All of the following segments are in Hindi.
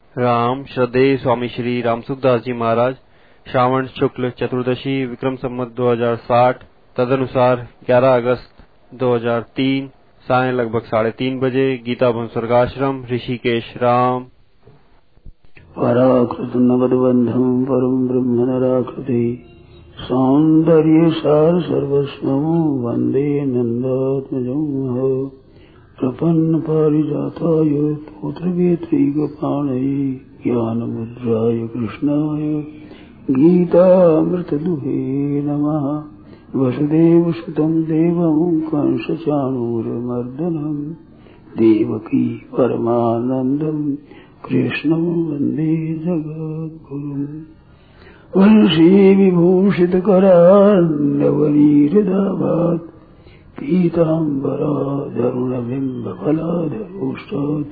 राम श्रद्धेय स्वामी श्री रामसुखदास जी महाराज श्रावण शुक्ल चतुर्दशी विक्रम संवत 2060 तदनुसार 11 अगस्त 2003 सायं लगभग 3:30 बजे गीता भवन स्वर्गाश्रम ऋषिकेश राम। पराकृत नवदबंधम परम ब्रह्म नराकृति सौंदर्य सार सर्वस्वं वंदे नंदात्मजं प्रपन्न पारिजाताय पुत्रवेत्रैकपाणये ज्ञानमुद्राय कृष्णाय गीतामृतदुहे नमः। वसुदेवसुतं देवं कंसचाणूरमर्दनं देवकी परमानन्दं कृष्णं वन्दे जगद्गुरुम्। वंशी विभूषितकरान्नवनीहृदाभात् पीताम्बराधरुणबिम्बफलाधरोष्टात्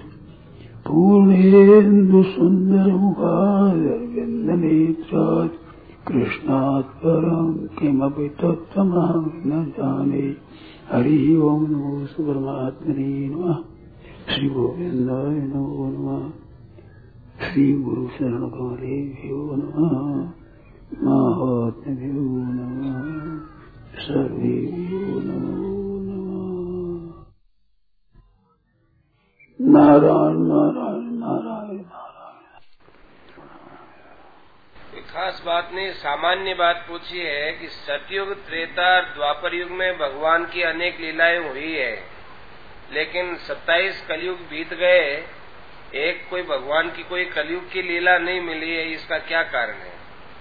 पूर्णेन्दुसुन्दरमुखादरविन्दनेत्रात् कृष्णात् परं किमपि तत्त्वमहं न जाने। हरि ओं नमो परमात्मने नमः। श्री गोविन्दाय नमो नमः। श्री गुरु शरण कमलेभ्यो नमः। महात्म्यो नमः। सर्वेभ्यो नमो नमः। नारायण नारायण नारायण नारायण। एक खास बात ने सामान्य बात पूछी है कि सतयुग त्रेता द्वापर युग में भगवान की अनेक लीलाएं हुई है, लेकिन 27 कलयुग बीत गए, एक कोई भगवान की कोई कलयुग की लीला नहीं मिली है। इसका क्या कारण है?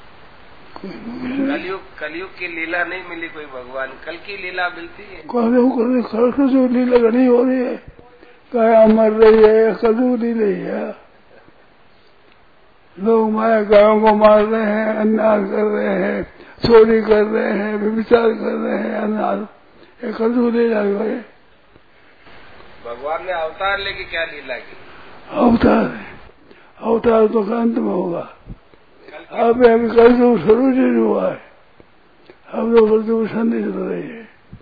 कलयुग की लीला नहीं मिली कोई भगवान, कल की लीला मिलती है। कल जो लीला नहीं हो रही है, गाय मर रही है, कलयुग नहीं रही है। लोग माया गायों को मार रहे हैं, अन्याय कर रहे हैं, चोरी कर रहे हैं, व्यभिचार कर रहे हैं, अन्याय ये कलयुग नहीं लग रहे। भगवान ने अवतार लेके क्या लीला की? अवतार तो अंत में होगा। अभी कलयुग शुरू नहीं हुआ है, अब तो कलयुग संधि चल रही है।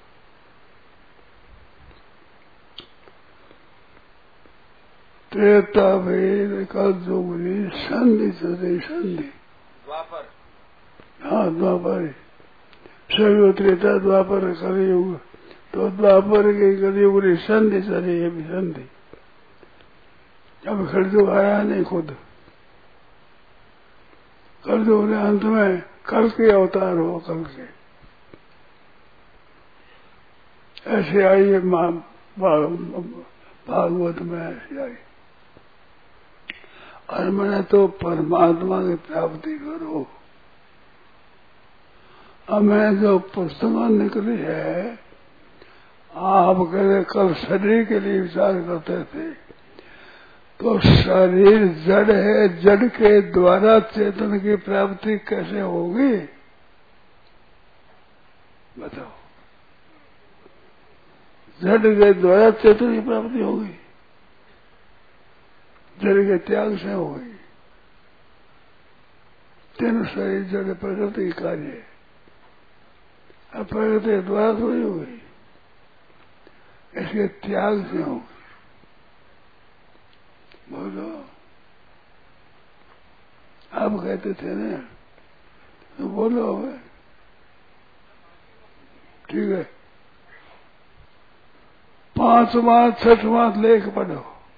त्रेता वेद कलयुग संधि चल रही, संधि द्वापर। हाँ द्वापर, सभी त्रेता द्वापर कलयुग, तो द्वापर के कलयुग की संधि चल रही है। संधि अब कलयुग आया नहीं खुद, कलयुग ने अंत में कल के अवतार हो, कल के ऐसे आई है भागवत में ऐसे आई। और मैंने तो परमात्मा की प्राप्ति करो। अब मैं जो पुस्तक निकली है, आप कहते कल शरीर के लिए विचार करते थे, तो शरीर जड़ है, जड़ के द्वारा चेतन की प्राप्ति कैसे होगी बताओ? जड़ के द्वारा चेतन की प्राप्ति होगी, जड़ के त्याग से होगी। तीनों शरीर जड़ प्रकृति कार्य है, अब प्रकृति के द्वारा थोड़ी होगी, इसके त्याग से होगी। बोलो, आप कहते थे ना, तो बोलो ठीक है। 5वां 6वां लेख पढ़ो।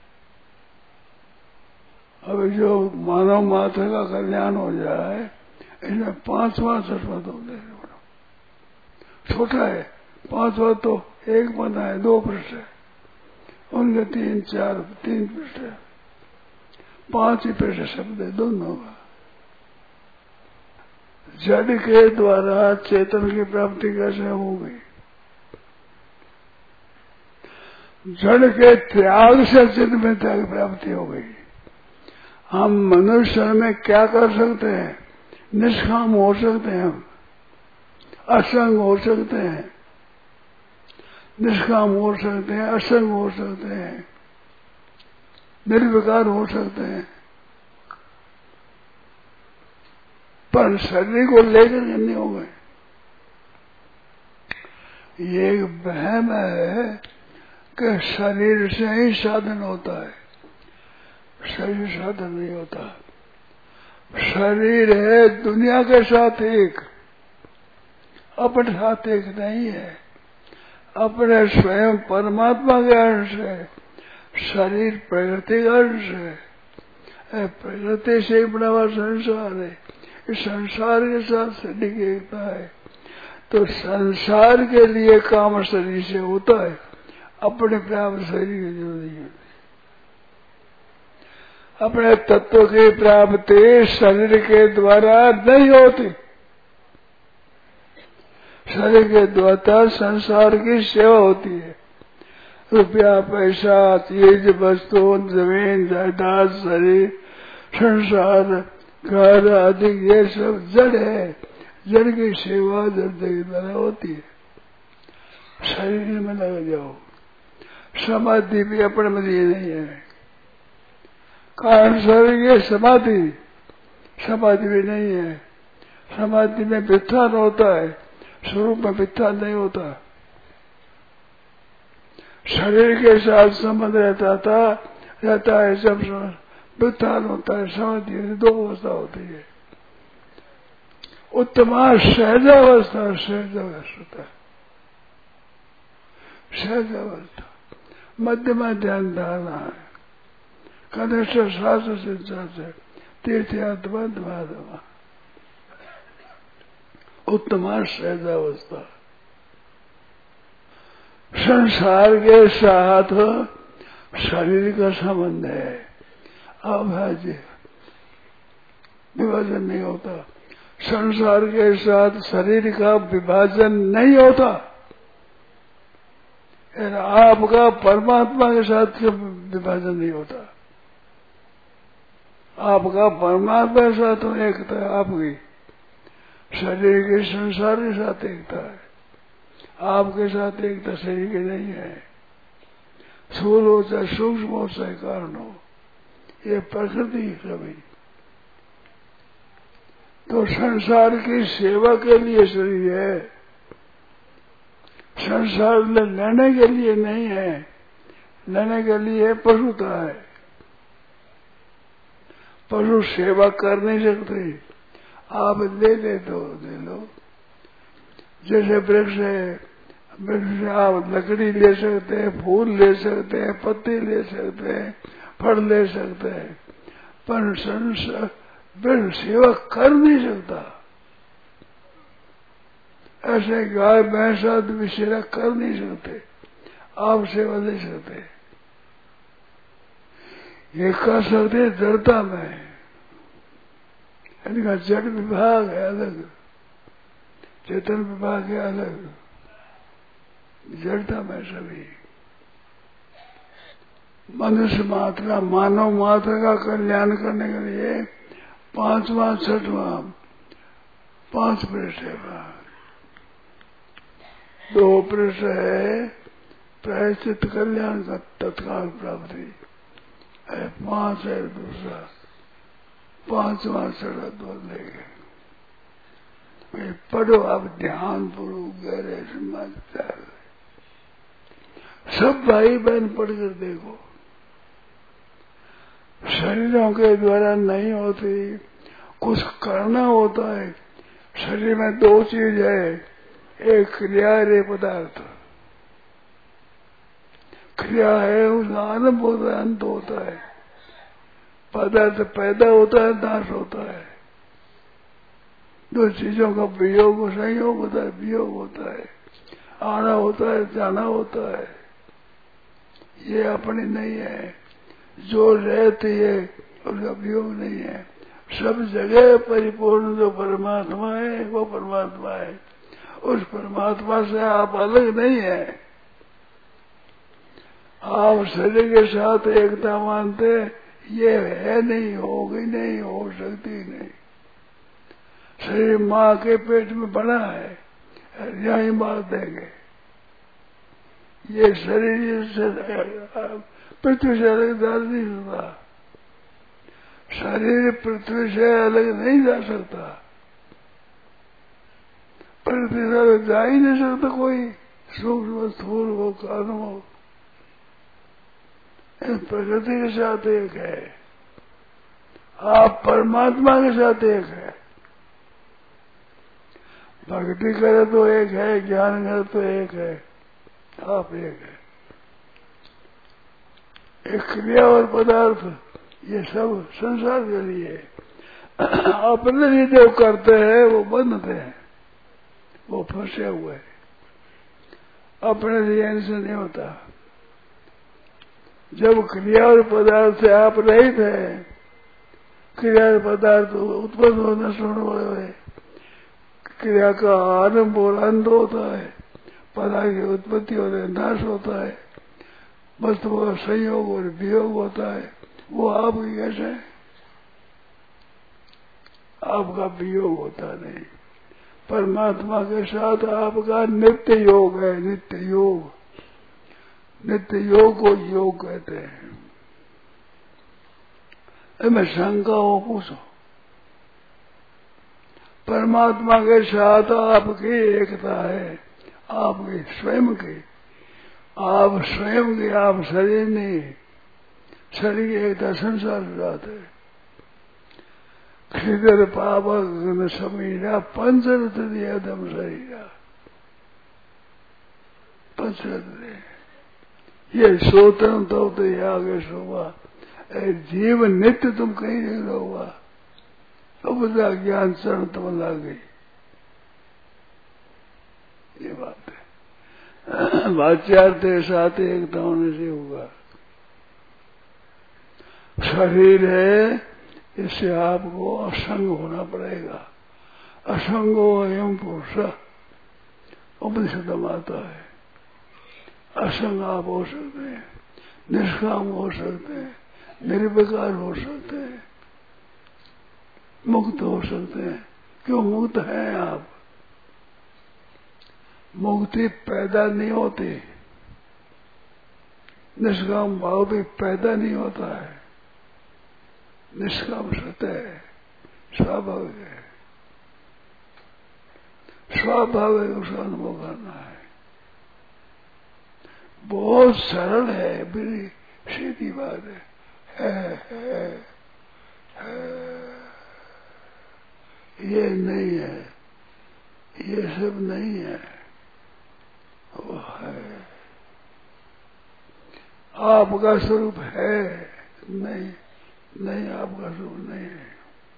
अब जो मानव मात्र का कल्याण हो जाए, इसमें 5वां 6वां तो लेख पढ़ो। छोटा है 5वां, तो एक बना है, 2 पृष्ठ है, उनके 3 पृष्ठ है, 5 ही पृष्ठ शब्द है दोनों का। जड़ के द्वारा चेतन की प्राप्ति कैसे होगी? जड़ के त्याग से चेतन में त्याग प्राप्ति हो गई। हम मनुष्य में क्या कर सकते हैं? निष्काम हो सकते हैं, हम असंग हो सकते हैं, निष्काम हो सकते हैं, असंग हो सकते हैं, निर्विकार हो सकते हैं, पर शरीर को लेकर नहीं हो गए। ये एक वहम है कि शरीर से ही साधन होता है। शरीर साधन नहीं होता। शरीर है दुनिया के साथ एक, अपने साथ एक नहीं है। अपने स्वयं परमात्मा के अंश है। शरीर प्रकृति का अंश है। प्रकृति से ही बना हुआ संसार है। इस संसार के साथ शरीर की एकता है। तो संसार के लिए काम शरीर से होता है, अपने प्राप्त शरीर की जरूरत नहीं होती। अपने तत्व की प्राप्ति शरीर के द्वारा नहीं होती। शरीर के द्वारा संसार की सेवा होती है। रुपया, पैसा, चीज, वस्तु, जमीन, जायदाद, शरीर, संसार, घर आदि ये सब जड़ है। जड़ की सेवा जड़ के द्वारा होती है। शरीर में लग जाओ। समाधि भी अपने में ये नहीं है। कारण शरीर की समाधि भी नहीं है। समाधि में वित्थान होता है, स्वरूप में वित्थान नहीं होता। शरीर के साथ संबंध रहता है सब वित्थान होता है। समाधि दो अवस्था होती है। उत्तमा सहजावस्था, सहजावस्था मध्यमा ध्यान धारणा है। कनिष्ठ शास्त्र से तीर्थयात्मा धर्मा उत्तमा सहजावस्था। संसार के साथ शरीर का संबंध है, अभाज्य, विभाजन नहीं होता। संसार के साथ शरीर का विभाजन नहीं होता। आपका परमात्मा के साथ विभाजन नहीं होता। आपका परमात्मा के साथ एकता है। आपकी शरीर के संसार के साथ एकता है। आपके साथ एकता शरीर की नहीं है। स्थूल हो चाहे सूक्ष्म हो चाहे कारण हो, ये प्रकृति सभी। तो संसार की सेवा के लिए शरीर है। संसार में लेने के लिए नहीं है। लेने के लिए पशुता है। पशु सेवा कर नहीं सकते। आप ले लो। जैसे वृक्ष है, वृक्ष से आप लकड़ी ले सकते हैं, फूल ले सकते हैं, पत्ते ले सकते हैं, फल ले सकते हैं, पर वृक्ष सेवा कर नहीं सकता। ऐसे गाय भैंस आदमी सेवा कर नहीं सकते। आप सेवा ले सकते। ये कर सकते जड़ता में। इनका जड़ विभाग है अलग, चेतन विभाग है अलग। जड़ता में सभी मनुष्य मात्रा, मानव मात्रा का कल्याण करने के लिए 5वां 6वां 5 पृष्ठ है। 2 पृष्ठ है प्रायश्चित कल्याण का तत्काल प्राप्ति, 5 है दूसरा। 5वां सड़ा 2 लेंगे। पढ़ो आप ध्यान पूर्वक गहरे समझता है। सब भाई बहन पढ़कर देखो। शरीरों के द्वारा नहीं होती, कुछ करना होता है। शरीर में 2 चीज है, एक क्रिया है, एक पदार्थ। क्रिया है उसका आरंभ होता है, अंत होता है। पदार्थ पैदा होता है, नाश होता है। 2 चीजों का वियोग संयोग होता है, वियोग होता है। आना होता है, जाना होता है। ये अपनी नहीं है। जो रहती है उसका वियोग नहीं है। सब जगह परिपूर्ण जो परमात्मा है वो परमात्मा है। उस परमात्मा से आप अलग नहीं है। आप शरीर के साथ एकता मानते, ये है नहीं, होगी नहीं, हो सकती नहीं। शरीर माँ के पेट में बना है, यही मार देंगे। ये शरीर से पृथ्वी से अलग जा नहीं सकता। शरीर पृथ्वी से अलग नहीं जा सकता। पृथ्वी से अलग जा ही नहीं सकता कोई, सूक्ष्म स्थूल हो कारण हो। प्रकृति के साथ एक है। आप परमात्मा के साथ एक है। भक्ति करे तो एक है, ज्ञान करे तो एक है, आप एक है। एक क्रिया और पदार्थ ये सब संसार के लिए है। अपने लिए जो करते हैं वो बनते हैं, वो फंसे हुए हैं। अपने लिए इनसे नहीं होता। जब क्रिया और पदार्थ से आप रहित हैं, क्रिया और पदार्थ उत्पन्न होना शुरू होते, क्रिया का आरंभ और अंत होता है, पदार्थ की उत्पत्ति और नाश होता है, वस्तु का संयोग और वियोग होता है। वो आपकी कैसे है? आपका वियोग होता नहीं। परमात्मा के साथ आपका नित्य योग है, नित्य योग। नित्य योग को योग कहते हैं। मैं शंका हो पूछो, परमात्मा के साथ आपकी एकता है, आपकी स्वयं की। आप स्वयं की, आप शरीर नहीं। शरीर की एकता संसार के साथ है। क्षिदर पावक समीरा पंचरथ दियदम शरीरा। पंचरथ ये सोतम तो आगे शोभा। जीव नित्य तुम कहीं नहीं रहोगा, अब ज्ञान चरण तुम ला गई। ये बात है। वाच्यार्थ साथ एकता होने से होगा। शरीर है, इससे आपको असंग होना पड़ेगा। असंगो एवं पुरुष उपनिषद में आता है। असंग आप हो सकते हैं, निष्काम हो सकते हैं, निर्विकार हो सकते हैं, मुक्त हो सकते हैं। क्यों मुक्त हैं आप? मुक्ति पैदा नहीं होती, निष्काम भाव भी पैदा नहीं होता है। निष्काम सत्य है, स्वाभाविक है। स्वाभाविक उसका अनुभव करना है। बहुत सरल है, बड़ी सीधी बात है। ये नहीं है, ये सब नहीं है, वो है। आपका स्वरूप है नहीं, नहीं आपका स्वरूप नहीं है,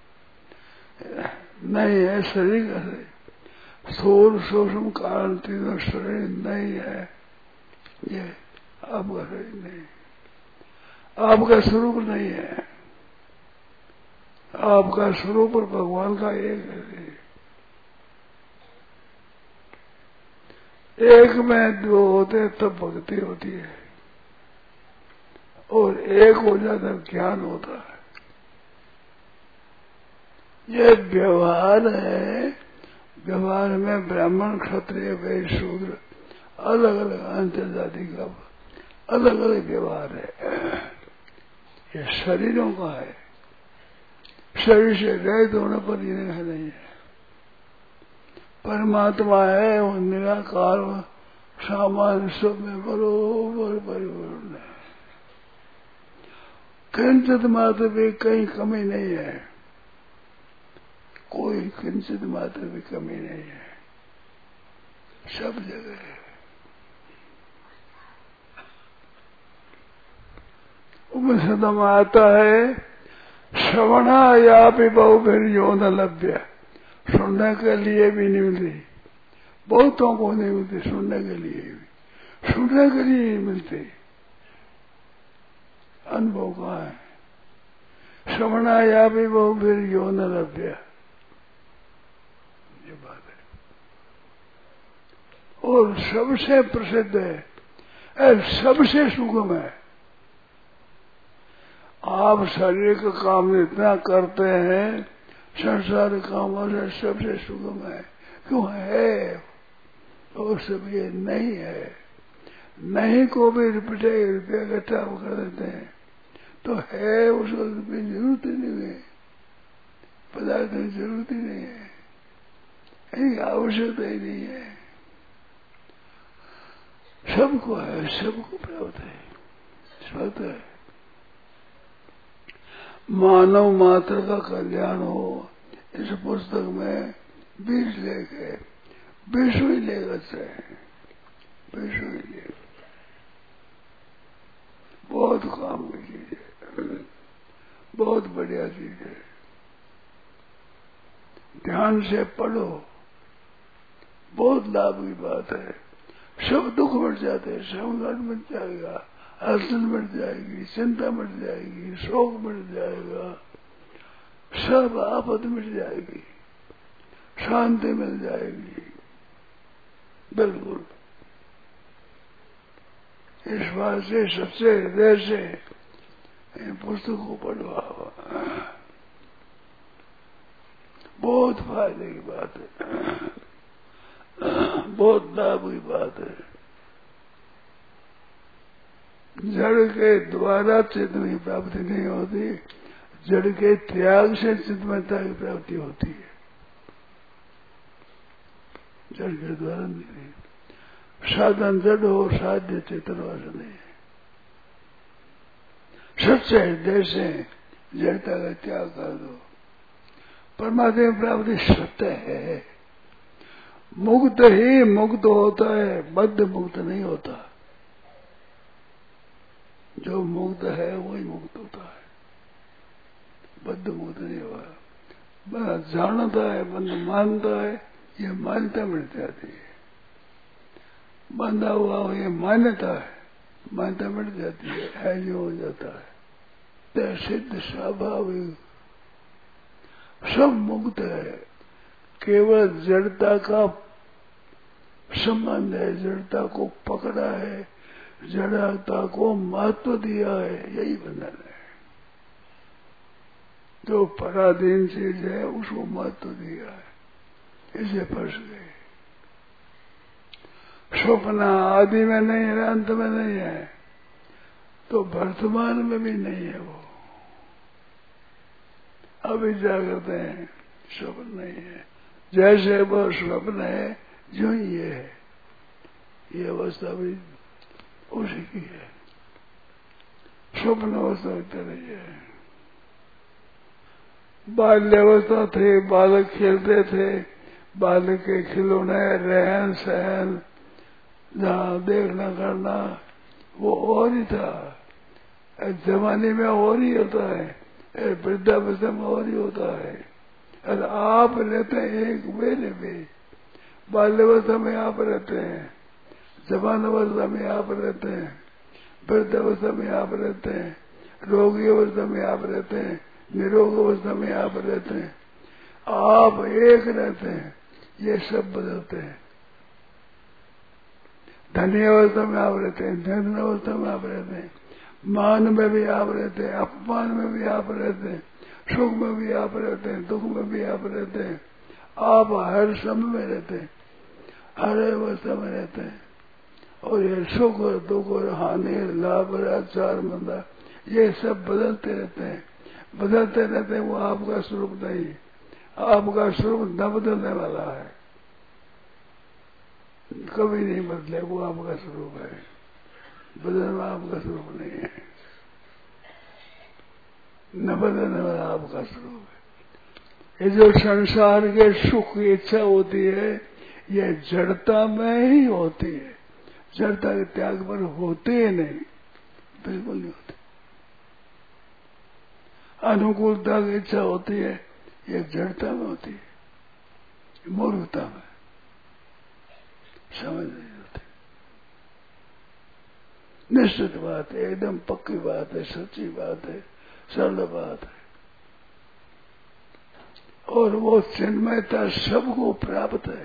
नहीं है। शरीर का शरीर स्थूल सूक्ष्म कारण तीनों शरीर नहीं है, ये आपका शरीर नहीं, आपका स्वरूप नहीं है। आपका स्वरूप और भगवान का एक है। एक में दो होते तब भक्ति होती है, और एक हो जाता ज्ञान होता है। ये व्यवहार है। व्यवहार में ब्राह्मण क्षत्रिय वैश्य शूद्र अलग अलग अंतर जाति का अलग अलग व्यवहार है। ये शरीरों का है। शरीर से रहित होने पर ये नहीं है। परमात्मा है, वो निराकार सामान्य सब में बरोबर परिपूर्ण है। किंचित मात्र भी कहीं कमी नहीं है, कोई किंचित मात्र भी कमी नहीं है, सब जगह है। उपनिषद में आता है, श्रवणा या भी बहुभिर यो न लभ्य। सुनने के लिए भी नहीं मिलती, बहुतों को नहीं मिलती। सुनने के लिए भी, सुनने के लिए ही मिलती। अनुभव कहाँ है? श्रवणा या भी बहुभिर यो न लभ्य, ये बात है। और सबसे प्रसिद्ध है, सबसे सुगम है। आप शरीर का काम इतना करते हैं, संसार कामों से सबसे सुगम है। क्यों है? और सब ये नहीं है। नहीं को भी रुपये इकट्ठा कर देते हैं, तो है उसको जरूरत ही नहीं है, पदार्थ की जरूरत ही नहीं है, आवश्यकता ही नहीं है। सबको है, सबको प्राप्त है, स्वतः है। मानव मात्र का कल्याण हो, इस पुस्तक में 20 लेख है। 20वीं लेख अच्छा है, 20वीं लेख बहुत काम की चीज है, बहुत बढ़िया चीज है। ध्यान से पढ़ो, बहुत लाभ की बात है। सब दुख मिट जाते हैं, संकट मिट जाएगा, अड़चन मिट जाएगी, चिंता मिट जाएगी, शोक मिट जाएगा, सब आफत मिट जाएगी, शांति मिल जाएगी। बिल्कुल इस बात से सच्चे हृदय से इन पुस्तक को पढ़वा, बहुत फायदे की बात है, बहुत लाभ की बात है। जड़ के द्वारा चित्त की प्राप्ति नहीं होती, जड़ के त्याग से चित्तमयता की प्राप्ति होती है। जड़ के द्वारा नहीं, साधन जड़ हो, साध्य चेतन वाला नहीं है। सच्चे हृदय से जड़ता का त्याग कर दो, परमात्मा की प्राप्ति सत्य है। मुक्त ही मुक्त होता है, बद्ध मुक्त नहीं होता। जो मुक्त है वही मुक्त होता है, बद्ध मुक्त नहीं हुआ। बंदा जानता है, बंदा मानता है, ये मान्यता मिट जाती है। बंधा हुआ ये मान्यता है, मान्यता मिट जाती है जो हो जाता है। तो सिद्ध स्वाभाविक सब मुक्त है, केवल जड़ता का संबंध है, जड़ता को पकड़ा है, जड़ता को महत्व दिया है, यही बंधन है। जो पराधीन चीज है उसको महत्व दिया है, इसे फंस गए। स्वप्न आदि में नहीं है, अंत में नहीं है, तो वर्तमान में भी नहीं है। वो अभी जागृत है, स्वप्न नहीं है। जैसे वो स्वप्न है जो ये है, ये अवस्था भी उसी की है, स्वप्न अवस्था नहीं है। बाल्यावस्था थे, बालक खेलते थे, बालक के खिलौने, रहन सहन, जहाँ देखना करना वो और ही था। जमाने में और ही होता है, वृद्धावस्था में और ही होता है। और आप रहते हैं एक वेले में, बाल्यावस्था में आप रहते हैं, जवान अवस्था में आप रहते हैं, वृद्धावस्था में आप रहते हैं, रोगी अवस्था में आप रहते हैं, निरोग अवस्था में आप रहते हैं। आप एक रहते हैं, ये सब बदलते हैं। धनी अवस्था में आप रहते हैं, धन अवस्था में आप रहते हैं, मान में भी आप रहते हैं, अपमान में भी आप रहते हैं, सुख में भी आप रहते हैं, दुख में भी आप रहते हैं। आप हर समय में रहते हैं, हर अवस्था में रहते हैं। और ये सुख और दुख और हानि, लाभ और आचार मंदा, ये सब बदलते रहते हैं, बदलते रहते हैं। वो आपका स्वरूप नहीं, आपका स्वरूप न बदलने वाला है, कभी नहीं बदले। वो आपका स्वरूप है, बदलना आपका स्वरूप नहीं है, न बदलने वाला आपका स्वरूप है। ये जो संसार के सुख की इच्छा होती है, ये जड़ता में ही होती है, जड़ता के त्याग पर होते ही नहीं, बिल्कुल नहीं होते। अनुकूलता की इच्छा होती है, ये जड़ता में होती है, मूर्खता में, समझ नहीं होती। निश्चित बात है, एकदम पक्की बात है, सच्ची बात है, सरल बात है। और वो चिन्मयता सबको प्राप्त है,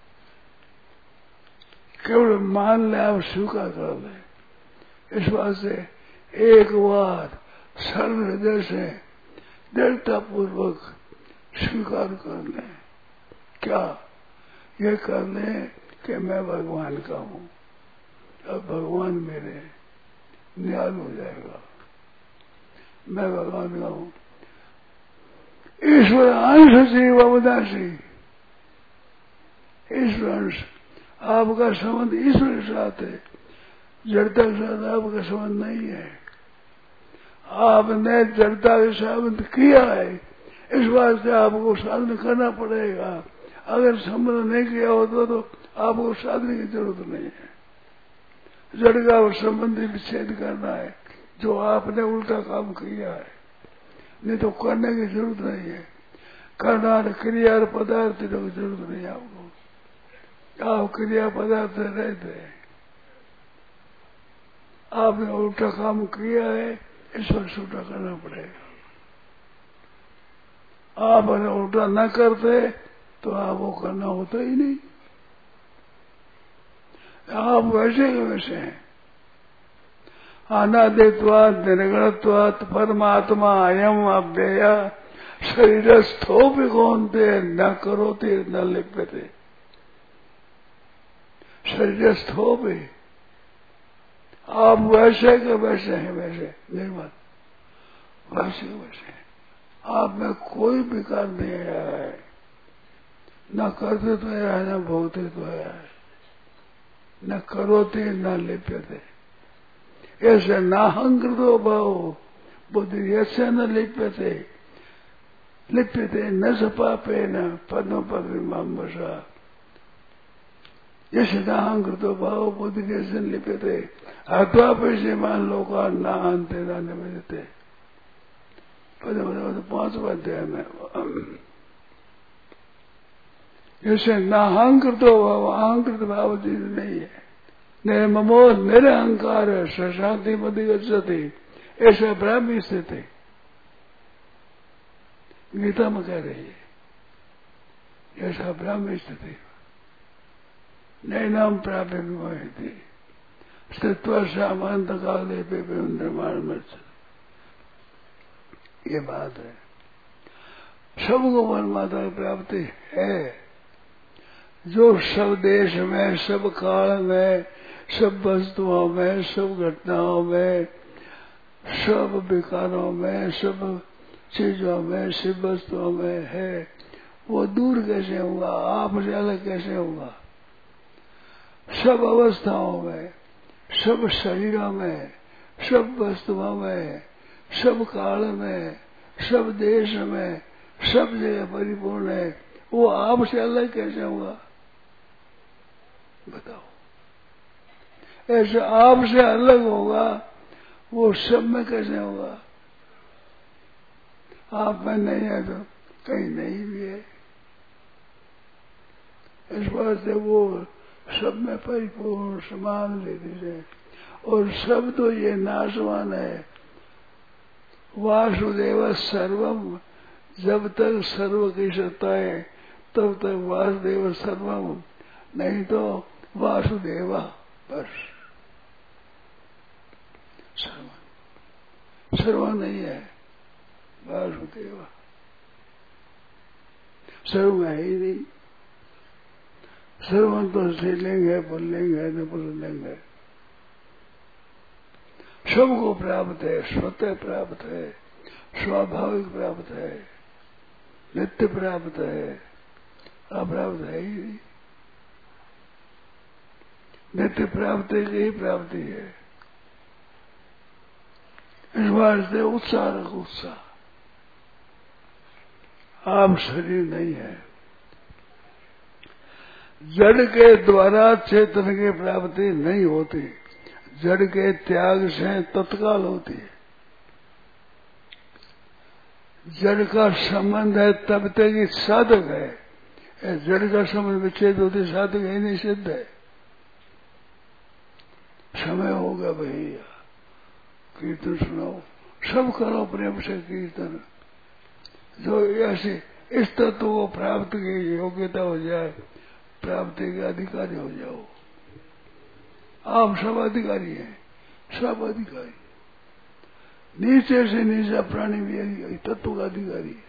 केवल मान ले, आप स्वीकार कर ले। इस बात से एक बार सरल हृदय से दृढ़ता पूर्वक स्वीकार कर ले। क्या ये कर ले कि मैं भगवान का हूँ, अब भगवान मेरे न्याय हो जाएगा, मैं भगवान का हूँ। ईश्वर अंश जीव अवदासी, ईश्वर अंश, आपका संबंध ईश्वर के साथ है, जड़ता के साथ आपका संबंध नहीं है। आपने जड़ता के साधन किया है, इस वास्ते आपको साधन करना पड़ेगा। अगर संबंध नहीं किया होता तो आपको साधन की जरूरत नहीं है। जड़ का संबंधी विच्छेद करना है, जो आपने उल्टा काम किया है, नहीं तो करने की जरूरत नहीं है। करना क्रिया और पदार्थ की जरूरत नहीं है आपको। आप क्रिया पदार्थ रहते हैं, आपने उल्टा काम किया है, इस पर छूटा करना पड़ेगा। आप अगर उल्टा न करते तो आपको करना होता ही नहीं। आप वैसे के वैसे हैं। अनादित्वात् निर्गुणत्वात् परमात्मा अयम अव्यय शरीरस्थो भी कौनते न करोते न लिप्यते। शरीरस्थो भी आप वैसे के वैसे हैं, वैसे निर्मल, वैसे के वैसे हैं। आप में कोई विकार नहीं आया है, न करते तो है न भोगते तो है, न करोते न लिप्यते। ऐसे नाहंकृतो भाव बुद्धि ऐसे न लिप्यते, लिप्यते न सपापे न पद्म पद्मा। जैसे नाहंकृतो भाव बुद्धि ऐसे लिप्यते अथवा पैसे मान लो का ना अंत न निवेदते। पद्म 5 अध्याय में जैसे नाहंकृतो भाव, अहंकृत भाव चीज नहीं है। निर्ममो निरहंकार शांति मधि गच्छति, ऐसा ब्राह्मी स्थित है। गीता में कह रही है ऐसा ब्राह्मी स्थिति नैनाम प्राप्य विमोहिति स्थित्व सामंत काले पे निर्माण में। ये बात है, सबको परमात्मा की प्राप्ति है। जो सब देश में, सब काल में, सब वस्तुओं में, सब घटनाओं में, सब विकारों में, सब चीजों में, सब वस्तुओं में है, वो दूर कैसे होगा, आपसे अलग कैसे होगा। सब अवस्थाओं में, सब शरीरों में, सब वस्तुओं में, सब काल में, सब देश में, सब जगह परिपूर्ण है, वो आपसे अलग कैसे होगा बताओ। ऐसे आपसे अलग होगा वो सब में कैसे होगा। आप में नहीं है तो कहीं नहीं भी है। इस बात से वो सब में परिपूर्ण समान लेते हैं। और सब तो ये नाशवान है। वासुदेव सर्वम, जब तक सर्व की सत्ता है तब तक वासुदेव सर्वम, नहीं तो वासुदेवा बस। सर्व नहीं है, वासुदेवा सर्व है ही नहीं। सर्व तो स्त्रीलिंग है, पुल्लिंग है, नपुंसकलिंग है। सबको प्राप्त है, स्वतः प्राप्त है, स्वाभाविक प्राप्त है, नित्य प्राप्त है, अप्राप्त है ही नहीं। नित्य प्राप्ति की ही प्राप्ति है। इस बार से उत्साह रखो, उत्साह। आप शरीर नहीं है। जड़ के द्वारा चेतन की प्राप्ति नहीं होती, जड़ के त्याग से तत्काल होती है। जड़ का संबंध है तब तक ही साधक है। जड़ का संबंध विच्छेद होती साधक ही नहीं सिद्ध है। समय होगा भैया, कीर्तन सुनाओ, सब करो प्रेम से कीर्तन। जो ऐसे इस तत्व को प्राप्त की योग्यता हो जाए, प्राप्ति के अधिकारी हो जाओ। आप सब अधिकारी हैं, सब अधिकारी। नीचे से नीचा प्राणी भी तत्व का अधिकारी है।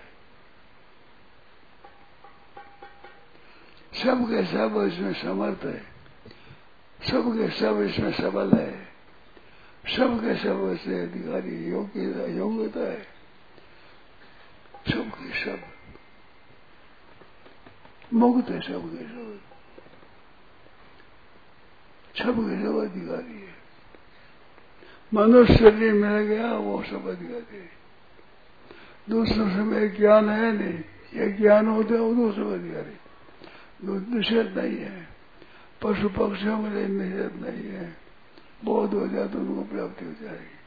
सबके सब इसमें समर्थ है, सबके सब इसमें सबल है, सबके सब इसमें अधिकारी योग्यता है। सबके सब मुक्त है, सबके सब, सबके सब अधिकारी है। मनुष्य शरीर मिल गया वो सब अधिकारी। दूसरे समय ज्ञान है नहीं, ये ज्ञान होते हैं वो दूसरे अधिकारी, निषेध नहीं है। पशु पक्षियों में निषेध नहीं है, बोध हो जाए तो उनको प्राप्ति हो जाएगी।